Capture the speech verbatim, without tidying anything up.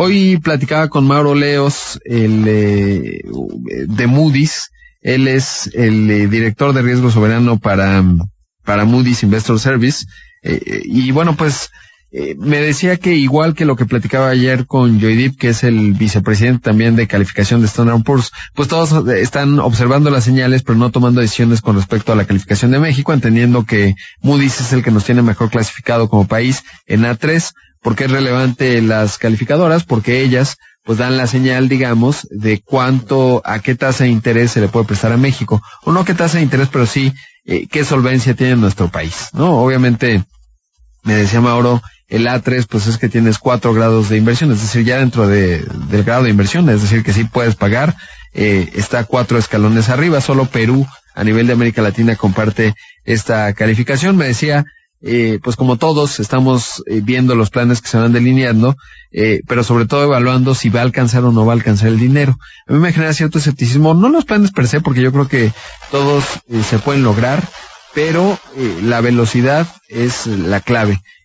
Hoy platicaba con Mauro Leos, el eh, de Moody's. Él es el eh, director de riesgo soberano para, para Moody's Investor Service. Eh, y bueno, pues, eh, me decía que igual que lo que platicaba ayer con Joydeep, que es el vicepresidente también de calificación de Standard and Poor's, pues todos están observando las señales, pero no tomando decisiones con respecto a la calificación de México, entendiendo que Moody's es el que nos tiene mejor clasificado como país en A tres. ¿Por qué es relevante las calificadoras? Porque ellas pues dan la señal, digamos, de cuánto, a qué tasa de interés se le puede prestar a México. O no qué tasa de interés, pero sí eh, qué solvencia tiene nuestro país, ¿no? Obviamente, me decía Mauro, el A tres pues es que tienes cuatro grados de inversión, es decir, ya dentro de, del grado de inversión, es decir, que sí puedes pagar, eh, está cuatro escalones arriba. Solo Perú, a nivel de América Latina, comparte esta calificación. Me decía, Eh, pues como todos estamos eh, viendo los planes que se van delineando, eh, pero sobre todo evaluando si va a alcanzar o no va a alcanzar el dinero. A mí me genera cierto escepticismo, no los planes per se, porque yo creo que todos eh, se pueden lograr, pero eh, la velocidad es la clave.